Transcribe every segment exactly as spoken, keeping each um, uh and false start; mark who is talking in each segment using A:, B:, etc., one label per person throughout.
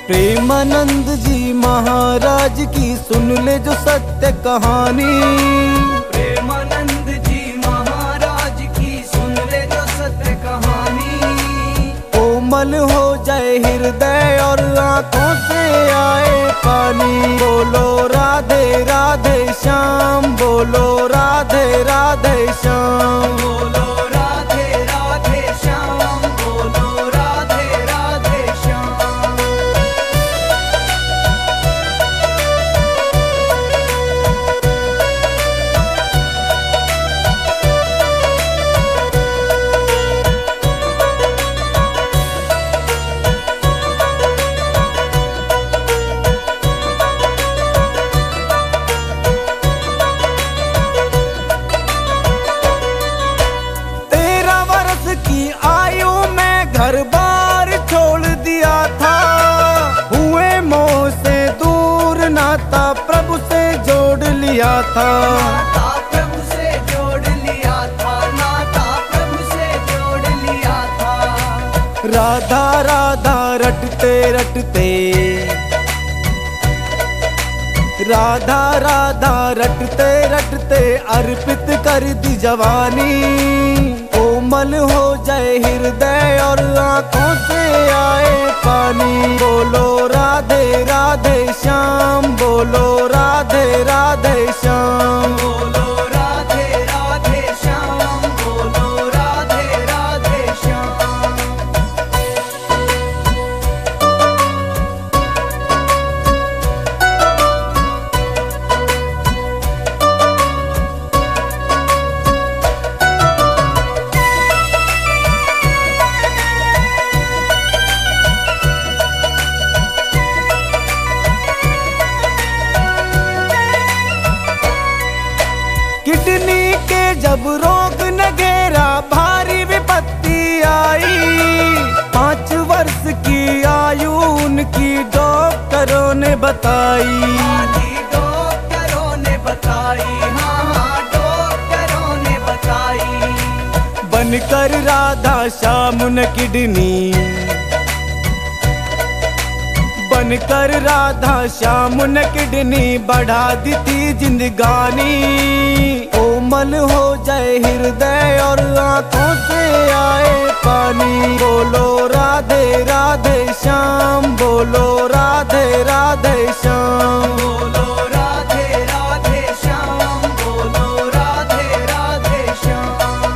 A: प्रेमानंद जी महाराज की सुन ले जो सत्य कहानी।
B: प्रेमानंद जी महाराज की सुन ले जो सत्य कहानी।
A: कोमल हो जाए हृदय और आंखों से आए पानी। बोलो राधे राधे श्याम, बोलो राधे राधे श्याम।
B: बोलो राधे राधे श्याम, बोलो राधे राधे श्याम।
A: की आयु में घर बार छोड़ दिया था। हुए मोह से दूर नाता प्रभु से जोड़ लिया था।
B: नाता प्रभु से जोड़ लिया था, नाता प्रभु से जोड़ लिया था।
A: राधा राधा रटते रटते, राधा राधा रटते रटते अर्पित कर दी जवानी। कोमल हो जाए हृदय और आंखों से आए पानी। बोलो राधे राधे श्याम, बोलो राधे राधे श्याम।
B: बोलो राधे राधे श्याम, बोलो राधे राधे श्याम।
A: किडनी के जब रोग न घेरा भारी विपत्ति आई। पांच वर्ष की आयु उनकी डॉक्टरों ने बताई।
B: डॉक्टरों ने बताई, हाँ हाँ डॉक्टरों ने बताई।
A: बनकर राधा श्याम ने किडनी, बनकर राधा श्याम ने किडनी बढ़ा दी थी जिंदगानी। कोमल हो जाए हृदय और आंखों से आए पानी। बोलो राधे राधे श्याम, बोलो राधे राधे श्याम।
B: बोलो राधे राधे श्याम, बोलो राधे राधे श्याम।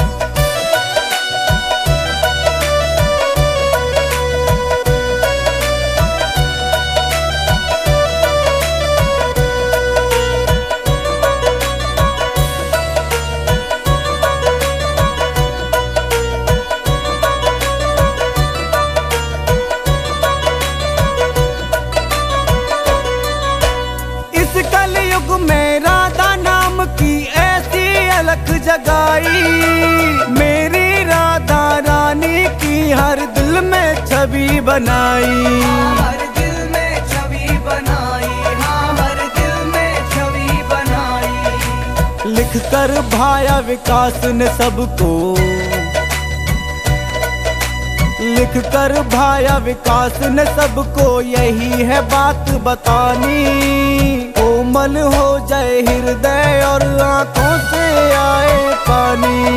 A: कलयुग में राधा नाम की ऐसी अलख जगाई। मेरी राधा रानी की हर दिल में छवि बनाई।
B: हर दिल में छवि बनाई, हाँ हर दिल में छवि बनाई।
A: लिख कर भाया विकास ने सबको, लिख कर भाया विकास ने सबको यही है बात बतानी। कोमल हो जाए हृदय और आंखों से आए पानी।